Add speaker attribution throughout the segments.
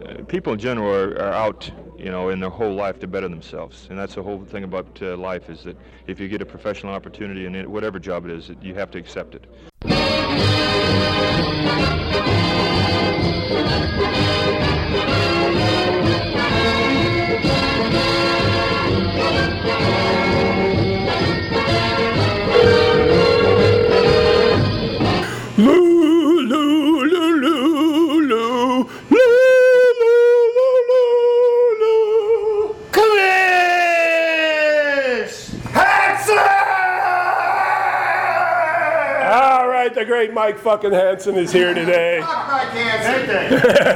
Speaker 1: people in general are out, in their whole life to better themselves, and that's the whole thing about life, is that if you get a professional opportunity in whatever job it is, you have to accept it.
Speaker 2: The great Mike fucking Hansen is here today.
Speaker 3: Fuck Mike Hansen.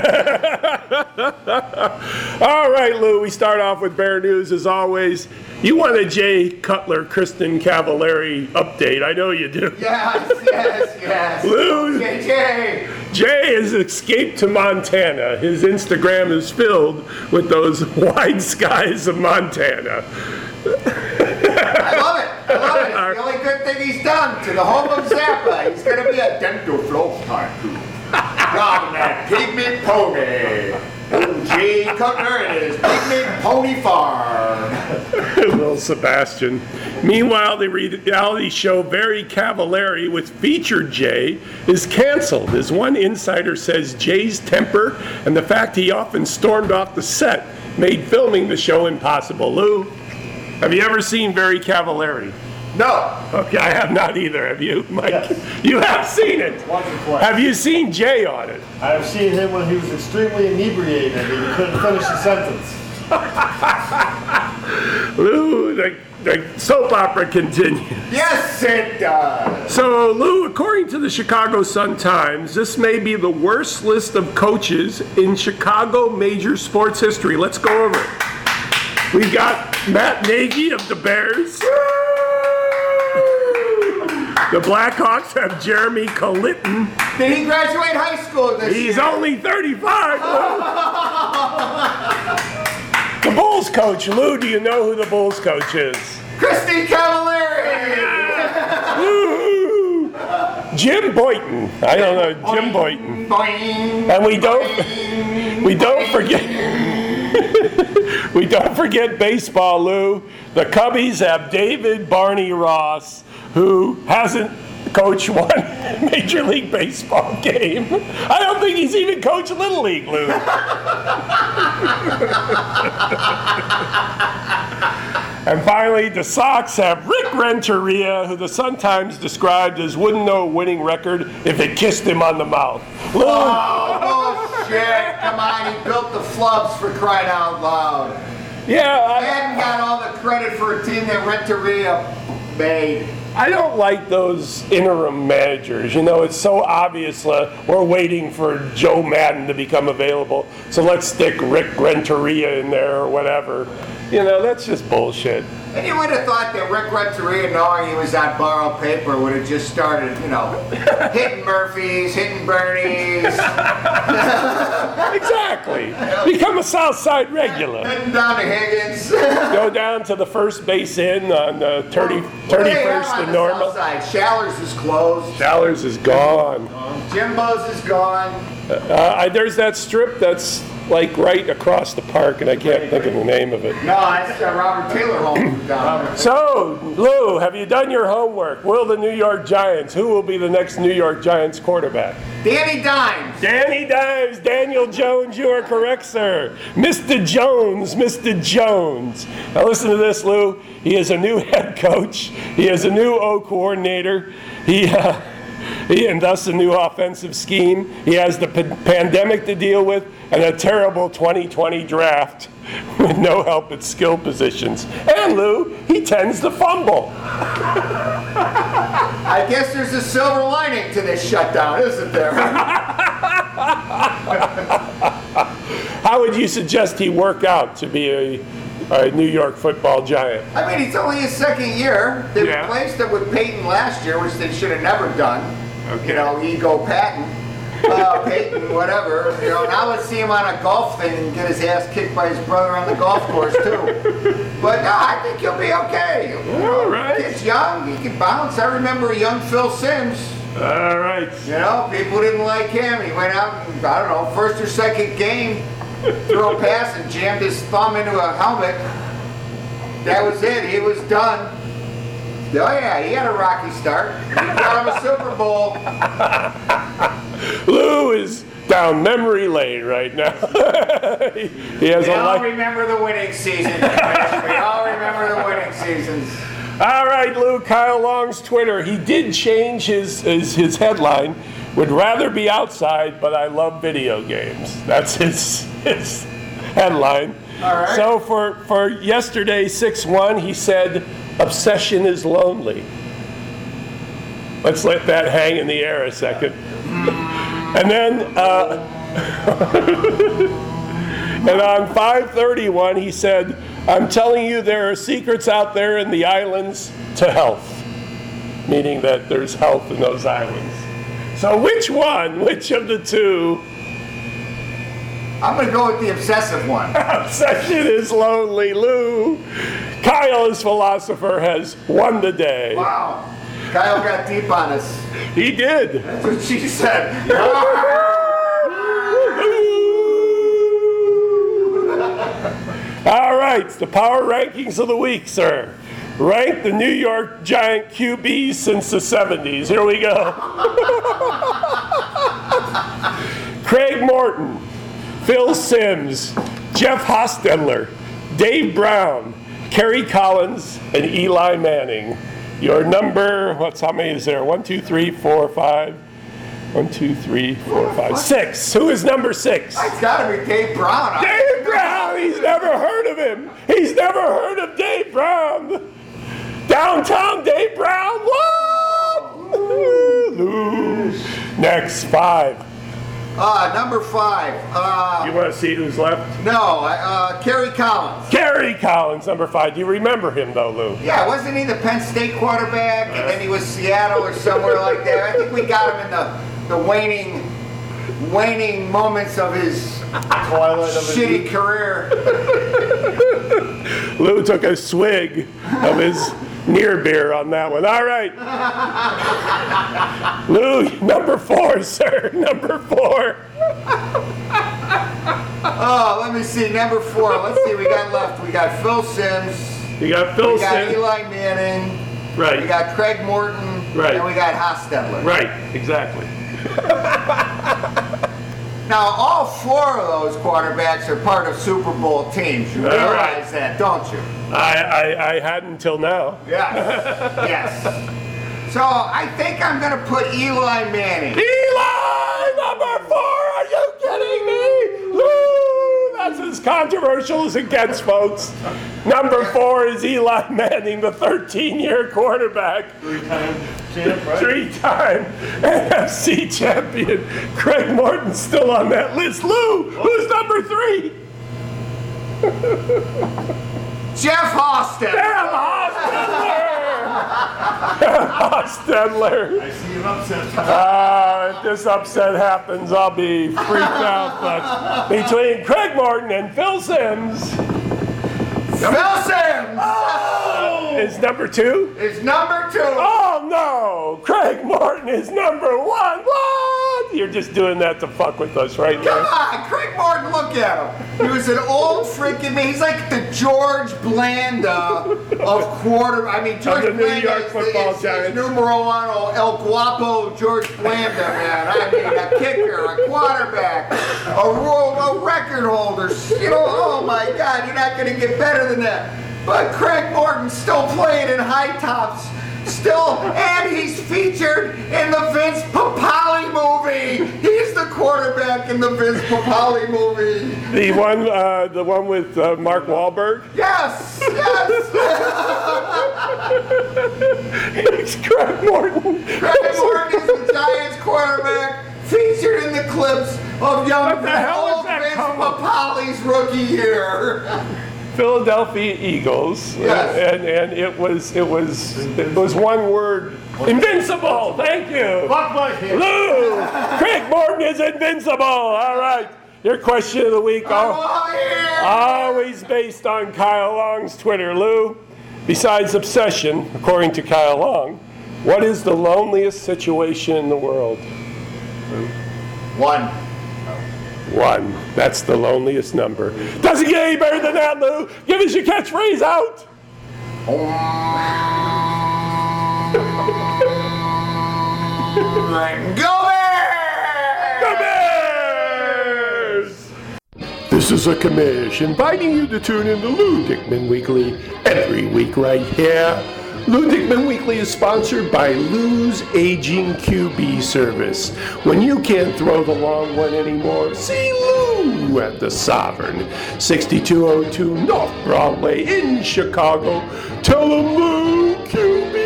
Speaker 2: All right, Lou, we start off with Bear News as always. You want a Jay Cutler, Kristen Cavallari update. I know you do.
Speaker 3: Yes.
Speaker 2: Lou,
Speaker 3: Jay
Speaker 2: has escaped to Montana. His Instagram is filled with those wide skies of Montana.
Speaker 3: I love it. It's the only good thing he's done to the home of Zappa. He's going to be a dental flow tycoon. From that pygmy pony. Jay Cutler and his pygmy pony farm.
Speaker 2: Little Sebastian. Meanwhile, the reality show Very Cavallari with featured Jay is canceled, as one insider says Jay's temper and the fact he often stormed off the set made filming the show impossible. Lou, have you ever seen Very Cavallari?
Speaker 3: No.
Speaker 2: Okay, I have not either. Have you, Mike?
Speaker 4: Yes.
Speaker 2: You have seen it.
Speaker 4: Once or twice.
Speaker 2: Have you seen Jay on it?
Speaker 4: I've seen him when he was extremely inebriated and he couldn't finish a sentence.
Speaker 2: Lou, the soap opera continues.
Speaker 3: Yes, it does.
Speaker 2: So, Lou, according to the Chicago Sun-Times, this may be the worst list of coaches in Chicago major sports history. Let's go over it. We got Matt Nagy of the Bears. The Blackhawks have Jeremy Colliton.
Speaker 3: Did he graduate high school this year?
Speaker 2: He's only 35. The Bulls coach, Lou, do you know who the Bulls coach is?
Speaker 3: Christy Cavallari.
Speaker 2: Jim Boynton. I don't know, Jim Boynton.
Speaker 3: Boing,
Speaker 2: And we don't forget. We don't forget baseball, Lou. The Cubbies have David Barney Ross, who hasn't coached one Major League Baseball game. I don't think he's even coached Little League, Lou. And finally, the Sox have Rick Renteria, who the Sun-Times described as wouldn't know a winning record if it kissed him on the mouth. Lou.
Speaker 3: Oh, bullshit. Come on, he built the Flubs for crying out loud.
Speaker 2: Yeah,
Speaker 3: He hadn't got all the credit for a team that Renteria made.
Speaker 2: I don't like those interim managers. It's so obvious we're waiting for Joe Madden to become available, so let's stick Rick Renteria in there or whatever. That's just bullshit.
Speaker 3: And you would have thought that Rick Renteria, knowing he was on borrowed paper, would have just started, hitting Murphys, hitting Bernies.
Speaker 2: Exactly. Become a Southside regular.
Speaker 3: Heading down to Higgins.
Speaker 2: Go down to the First Base Inn on the 31st and Normal.
Speaker 3: Shallers is closed.
Speaker 2: Shallers is gone.
Speaker 3: Jimbo's is gone.
Speaker 2: There's that strip that's like right across the park, and I can't think of the name of it.
Speaker 3: No, it's Robert Taylor home down there.
Speaker 2: So, Lou, have you done your homework? Will the New York Giants, who will be the next New York Giants quarterback?
Speaker 3: Danny Dimes.
Speaker 2: Danny Dimes, Daniel Jones, you are correct, sir. Mr. Jones. Now listen to this, Lou. He is a new head coach. He is a new O coordinator. And thus a new offensive scheme. He has the pandemic to deal with and a terrible 2020 draft with no help at skill positions. And Lou, he tends to fumble.
Speaker 3: I guess there's a silver lining to this shutdown, isn't there?
Speaker 2: How would you suggest he work out to be a New York football Giant?
Speaker 3: I mean, it's only his second year. They replaced him with Peyton last year, which they should have never done.
Speaker 2: Okay.
Speaker 3: Ego Patton. Peyton, whatever. Now let's see him on a golf thing and get his ass kicked by his brother on the golf course, too. But no, I think he'll be okay.
Speaker 2: All right.
Speaker 3: He's young. He can bounce. I remember a young Phil Simms.
Speaker 2: All right.
Speaker 3: People didn't like him. He went out and, first or second game, threw a pass and jammed his thumb into a helmet. That was it. He was done. Oh yeah, he had a rocky start. He got him a Super Bowl.
Speaker 2: Lou is down memory lane right now. He has
Speaker 3: We
Speaker 2: a
Speaker 3: all
Speaker 2: life.
Speaker 3: remember the winning season. We all remember the winning seasons.
Speaker 2: All right, Lou, Kyle Long's Twitter. He did change his headline. Would rather be outside, but I love video games. That's his headline.
Speaker 3: All right.
Speaker 2: So for yesterday, 6-1, he said, obsession is lonely. Let's let that hang in the air a second. And then, and on 5/31, he said, I'm telling you there are secrets out there in the islands to health, meaning that there's health in those islands. So which of the two?
Speaker 3: I'm going to go with the obsessive one.
Speaker 2: Obsession is lonely, Lou. Kyle, as philosopher, has won the day.
Speaker 3: Wow. Kyle got deep on us.
Speaker 2: He did.
Speaker 3: That's what she said.
Speaker 2: All right, it's the power rankings of the week, sir. Rank the New York Giant QBs since the 70s. Here we go. Craig Morton, Phil Simms, Jeff Hostetler, Dave Brown, Kerry Collins, and Eli Manning. Your number, how many is there? 1, 2, 3, 4, 5. 1, 2, 3, 4, 5, 6. Who is number 6?
Speaker 3: It's got to be Dave Brown.
Speaker 2: Dave Brown! He's never heard of him. He's never heard of Dave Brown. Downtown Dave Brown. What? Next, 5.
Speaker 3: Number 5.
Speaker 2: You want to see who's left?
Speaker 3: No, Kerry Collins.
Speaker 2: Kerry Collins, number 5. Do you remember him, though, Lou?
Speaker 3: Yeah, wasn't he the Penn State quarterback? And then he was Seattle or somewhere like that. I think we got him in the waning moments of his
Speaker 4: Twilight of his
Speaker 3: shitty career.
Speaker 2: Lou took a swig of his near beer on that one. All right. Lou, number 4, sir. Number 4.
Speaker 3: Oh, let me see. Number 4. Let's see. We got left. We got Phil Simms.
Speaker 2: You got Phil
Speaker 3: We got
Speaker 2: Simms.
Speaker 3: Eli Manning.
Speaker 2: Right.
Speaker 3: We got Craig Morton.
Speaker 2: Right.
Speaker 3: And we got Hostetler.
Speaker 2: Right, exactly.
Speaker 3: Now, all 4 of those quarterbacks are part of Super Bowl teams. You
Speaker 2: All
Speaker 3: realize
Speaker 2: right.
Speaker 3: that, don't you?
Speaker 2: I hadn't until now.
Speaker 3: Yes. Yes. So I think I'm going to put Eli Manning.
Speaker 2: Eli, number 4, are you kidding me? Lou, that's as controversial as it gets, folks. Number 4 is Eli Manning, the 13-year quarterback.
Speaker 4: 3-time champ, right?
Speaker 2: 3-time NFC champion. Craig Morton's still on that list. Lou, who's number 3?
Speaker 3: Jeff Hostetler.
Speaker 2: Damn, Hostetler.
Speaker 4: I see an upset.
Speaker 2: If this upset happens, I'll be freaked out. But between Craig Morton and Phil Simms,
Speaker 3: Phil Simms
Speaker 2: is number 2.
Speaker 3: is number 2.
Speaker 2: Oh no! Craig Morton is number 1. What? You're just doing that to fuck with us right
Speaker 3: Come
Speaker 2: now.
Speaker 3: on, Craig Morton, look at him. He was an old freaking man. He's like the George Blanda of George
Speaker 2: the New
Speaker 3: Blanda
Speaker 2: York
Speaker 3: is
Speaker 2: Football
Speaker 3: is
Speaker 2: Giants.
Speaker 3: numero uno, El Guapo George Blanda, man. I mean, a kicker, a quarterback, a record holder. You know, oh my God, you're not going to get better than that. But Craig Morton's still playing in high tops. Still, and he's featured in the Vince Papale movie. He's the quarterback in the Vince Papale movie.
Speaker 2: The one with Mark Wahlberg.
Speaker 3: Yes, yes.
Speaker 2: It's Craig Morton.
Speaker 3: Craig Morton is the Giants quarterback featured in the clips of young
Speaker 2: What the hell is
Speaker 3: old
Speaker 2: that
Speaker 3: Vince
Speaker 2: called?
Speaker 3: Papale's rookie year.
Speaker 2: Philadelphia Eagles,
Speaker 3: Yes.
Speaker 2: and it was one word, invincible. Thank you,
Speaker 4: Fuck my kid.
Speaker 2: Lou. Craig Morton is invincible. All right, your question of the week, always based on Kyle Long's Twitter. Lou, besides obsession, according to Kyle Long, what is the loneliest situation in the world?
Speaker 3: 1.
Speaker 2: 1. That's the loneliest number. Doesn't get any better than that, Lou. Give us your catchphrase out.
Speaker 3: Go Bears!
Speaker 2: Go Bears! This is a commish inviting you to tune in to Lou Dickman Weekly every week right here. Lou Dickman Weekly is sponsored by Lou's Aging QB Service. When you can't throw the long one anymore, see Lou at the Sovereign, 6202 North Broadway in Chicago. Tell him Lou QB